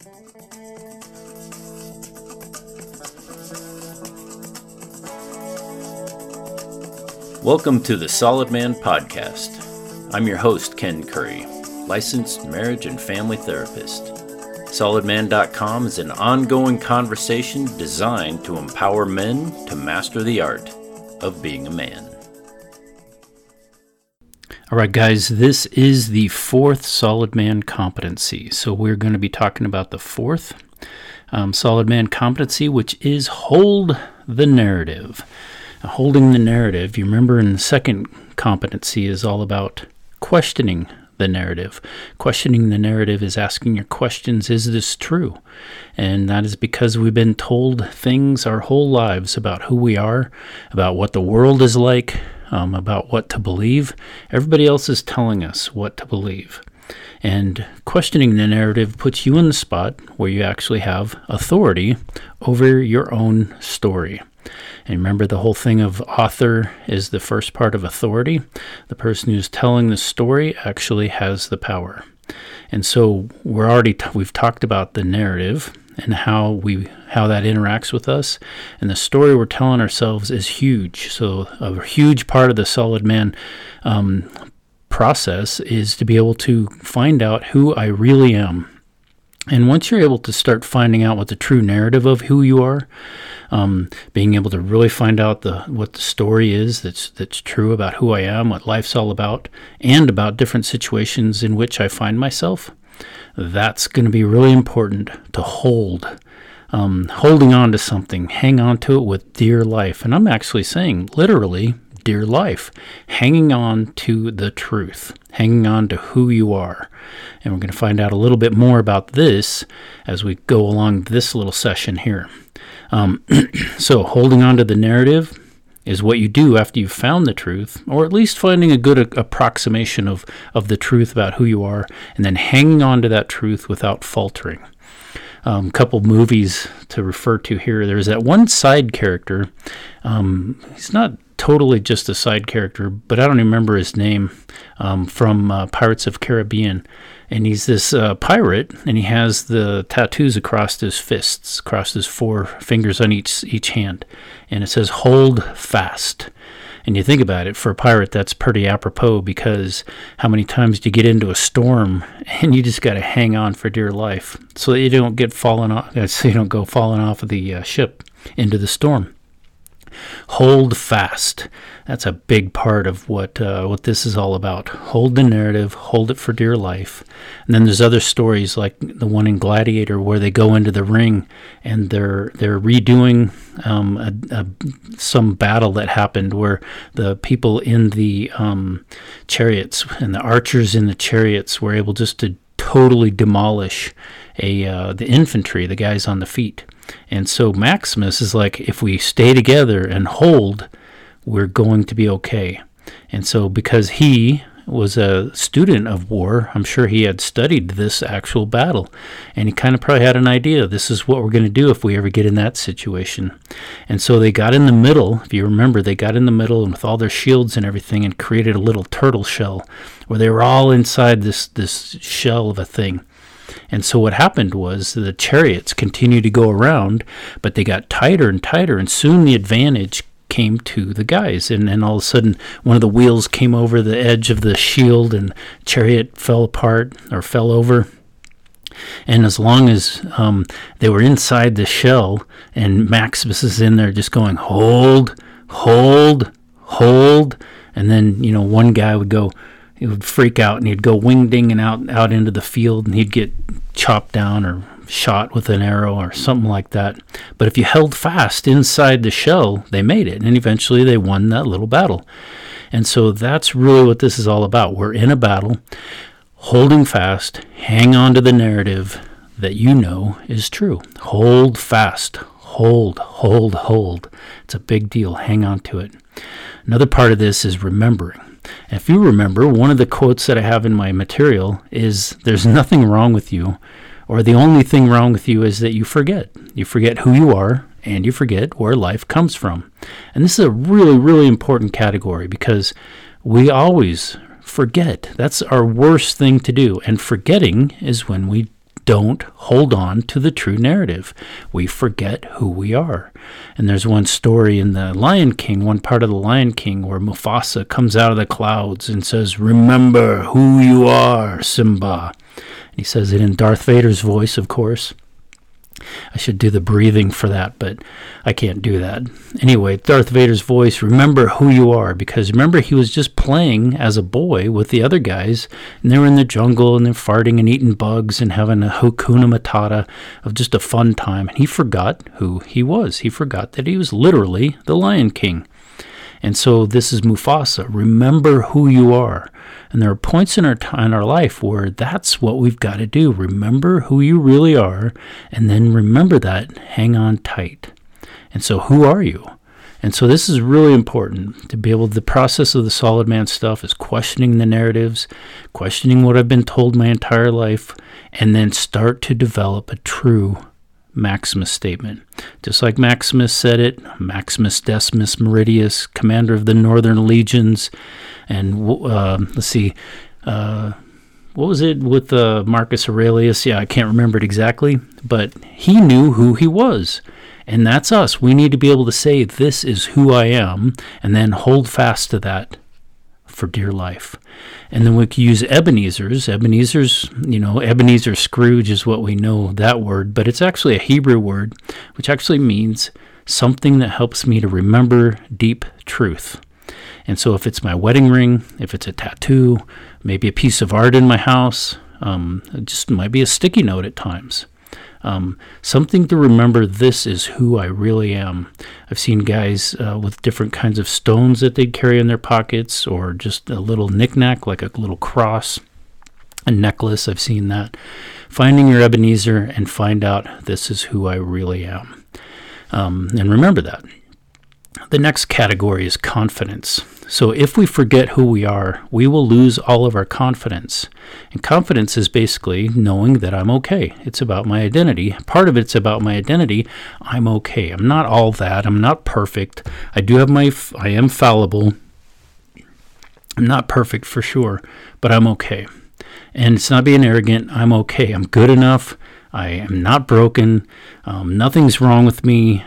Welcome to the Solid Man Podcast. I'm your host, Ken Curry, licensed marriage and family therapist. SolidMan.com is an ongoing conversation designed to empower men to master the art of being a man. All right, guys, this is the fourth Solid Man competency. So we're going to be talking about the fourth Solid Man competency, which is hold the narrative. Holding the narrative, you remember in the second competency is all about questioning the narrative. Questioning the narrative is asking your questions, is this true? And that is because we've been told things our whole lives about who we are, about what the world is like, about what to believe. Everybody else is telling us what to believe. And questioning the narrative puts you in the spot where you actually have authority over your own story. And remember, the whole thing of author is the first part of authority. The person who's telling the story actually has the power. And so we've talked about the narrative and how that interacts with us. And the story we're telling ourselves is huge. So a huge part of the Solid Man process is to be able to find out who I really am. And once you're able to start finding out what the true narrative of who you are, being able to really find out what the story is that's true about who I am, what life's all about, and about different situations in which I find myself, that's going to be really important to hold. Holding on to something, hang on to it with dear life. And I'm actually saying literally dear life, hanging on to the truth, hanging on to who you are. And we're going to find out a little bit more about this as we go along this little session here. So holding on to the narrative is what you do after you've found the truth, or at least finding a good approximation of the truth about who you are, and then hanging on to that truth without faltering. Couple movies to refer to here. There's that one side character. He's not totally just a side character, but I don't remember his name, from Pirates of Caribbean. And he's this pirate, and he has the tattoos across his fists, across his four fingers on each hand. And it says, hold fast. And you think about it, for a pirate, that's pretty apropos, because how many times do you get into a storm and you just got to hang on for dear life so that you don't go falling off of the ship into the storm. Hold fast. That's a big part of what this is all about. Hold the narrative, hold it for dear life. And then there's other stories like the one in Gladiator where they go into the ring and they're redoing some battle that happened where the people in the chariots and the archers in the chariots were able just to totally demolish the infantry, the guys on the feet. And so Maximus is like, if we stay together and hold, we're going to be okay. And so because he was a student of war, I'm sure he had studied this actual battle. And he kind of probably had an idea, this is what we're going to do if we ever get in that situation. And so they got in the middle, if you remember, they got in the middle and with all their shields and everything and created a little turtle shell where they were all inside this shell of a thing. And so what happened was the chariots continued to go around, but they got tighter and tighter, and soon the advantage came to the guys. And then all of a sudden, one of the wheels came over the edge of the shield, and chariot fell apart or fell over. And as long as they were inside the shell, and Maximus is in there just going, hold, hold, hold, and then, one guy would go, he would freak out and he'd go wing-dinging out into the field and he'd get chopped down or shot with an arrow or something like that. But if you held fast inside the shell, they made it. And eventually they won that little battle. And so that's really what this is all about. We're in a battle, holding fast, hang on to the narrative that you know is true. Hold fast. Hold, hold, hold. It's a big deal. Hang on to it. Another part of this is remembering. If you remember, one of the quotes that I have in my material is, there's nothing wrong with you, or the only thing wrong with you is that you forget. You forget who you are, and you forget where life comes from. And this is a really, really important category because we always forget. That's our worst thing to do. And forgetting is when we don't hold on to the true narrative. We forget who we are. And there's one story in the Lion King, one part of the Lion King, where Mufasa comes out of the clouds and says, "Remember who you are, Simba." And he says it in Darth Vader's voice, of course. I should do the breathing for that, but I can't do that. Anyway, Darth Vader's voice, "Remember who you are," because remember, he was just playing as a boy with the other guys, and they were in the jungle, and they're farting and eating bugs and having a Hakuna Matata of just a fun time, and he forgot who he was. He forgot that he was literally the Lion King. And so this is Mufasa. Remember who you are. And there are points in our life where that's what we've got to do. Remember who you really are, and then remember that. Hang on tight. And so who are you? And so this is really important to be able to, the process of the Solid Man stuff is questioning the narratives, questioning what I've been told my entire life, and then start to develop a true Maximus statement. Just like Maximus said it, Maximus Decimus Meridius, commander of the Northern Legions, and let's see, what was it with Marcus Aurelius? Yeah, I can't remember it exactly, but he knew who he was. And that's us. We need to be able to say, this is who I am, and then hold fast to that for dear life. And then we can use Ebenezer's, Ebenezer Scrooge is what we know that word, but it's actually a Hebrew word, which actually means something that helps me to remember deep truth. And so if it's my wedding ring, if it's a tattoo, maybe a piece of art in my house, it just might be a sticky note at times. Something to remember, this is who I really am. I've seen guys with different kinds of stones that they'd carry in their pockets, or just a little knick-knack like a little cross, a necklace. I've seen that. Finding your Ebenezer and find out, this is who I really am. And remember that. The next category is confidence. So if we forget who we are, we will lose all of our confidence. And confidence is basically knowing that I'm okay. It's about my identity. Part of it's about my identity. I'm okay. I'm not all that. I'm not perfect. I am fallible. I'm not perfect for sure, but I'm okay. And it's not being arrogant. I'm okay. I'm good enough. I am not broken. Nothing's wrong with me.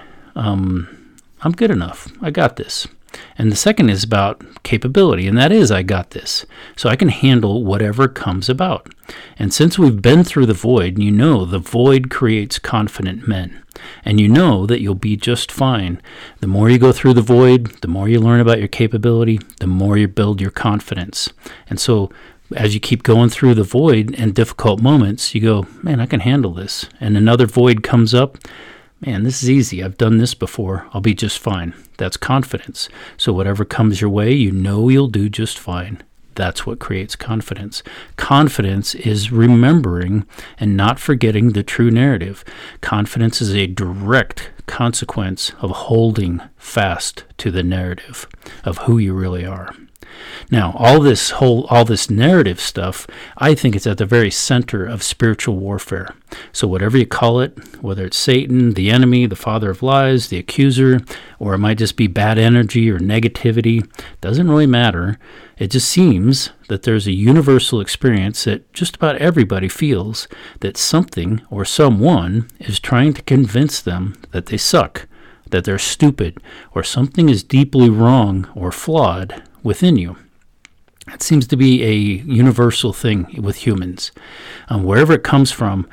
I'm good enough. I got this. And the second is about capability, and that is, I got this. So I can handle whatever comes about. And since we've been through the void, you know the void creates confident men. And you know that you'll be just fine. The more you go through the void, the more you learn about your capability, the more you build your confidence. And so as you keep going through the void and difficult moments, you go, man, I can handle this. And another void comes up. Man, this is easy. I've done this before. I'll be just fine. That's confidence. So whatever comes your way, you know you'll do just fine. That's what creates confidence. Confidence is remembering and not forgetting the true narrative. Confidence is a direct consequence of holding fast to the narrative of who you really are. Now, all this narrative stuff, I think it's at the very center of spiritual warfare. So whatever you call it, whether it's Satan, the enemy, the father of lies, the accuser, or it might just be bad energy or negativity, doesn't really matter. It just seems that there's a universal experience that just about everybody feels, that something or someone is trying to convince them that they suck, that they're stupid, or something is deeply wrong or flawed within you. It seems to be a universal thing with humans. Wherever it comes from,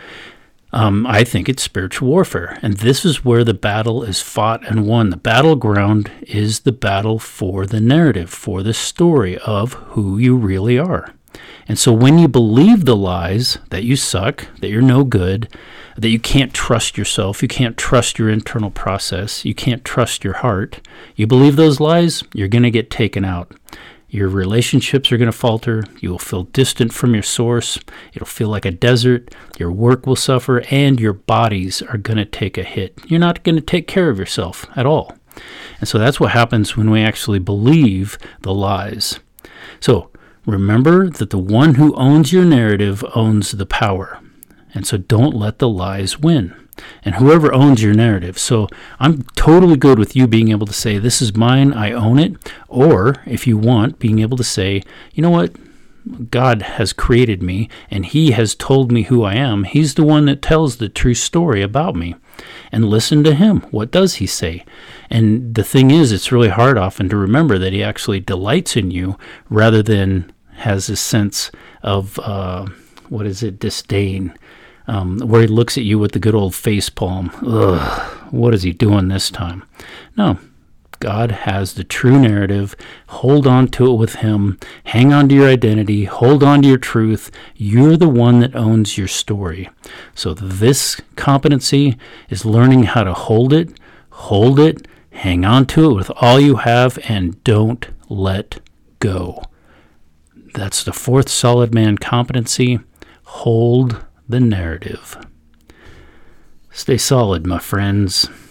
I think it's spiritual warfare. And this is where the battle is fought and won. The battleground is the battle for the narrative, for the story of who you really are. And so when you believe the lies that you suck, that you're no good, that you can't trust yourself, you can't trust your internal process, you can't trust your heart, you believe those lies, you're going to get taken out. Your relationships are going to falter. You will feel distant from your source. It'll feel like a desert. Your work will suffer, and your bodies are going to take a hit. You're not going to take care of yourself at all. And so that's what happens when we actually believe the lies. So remember that the one who owns your narrative owns the power. And so don't let the lies win. And whoever owns your narrative. So I'm totally good with you being able to say, this is mine, I own it. Or if you want, being able to say, you know what, God has created me, and He has told me who I am. He's the one that tells the true story about me. And listen to Him. What does He say? And the thing is, it's really hard often to remember that He actually delights in you rather than has this sense of, disdain, where He looks at you with the good old face palm. Ugh, what is He doing this time? No. God has the true narrative. Hold on to it with Him. Hang on to your identity. Hold on to your truth. You're the one that owns your story. So this competency is learning how to hold it, hang on to it with all you have, and don't let go. That's the fourth solid man competency. Hold the narrative. Stay solid, my friends.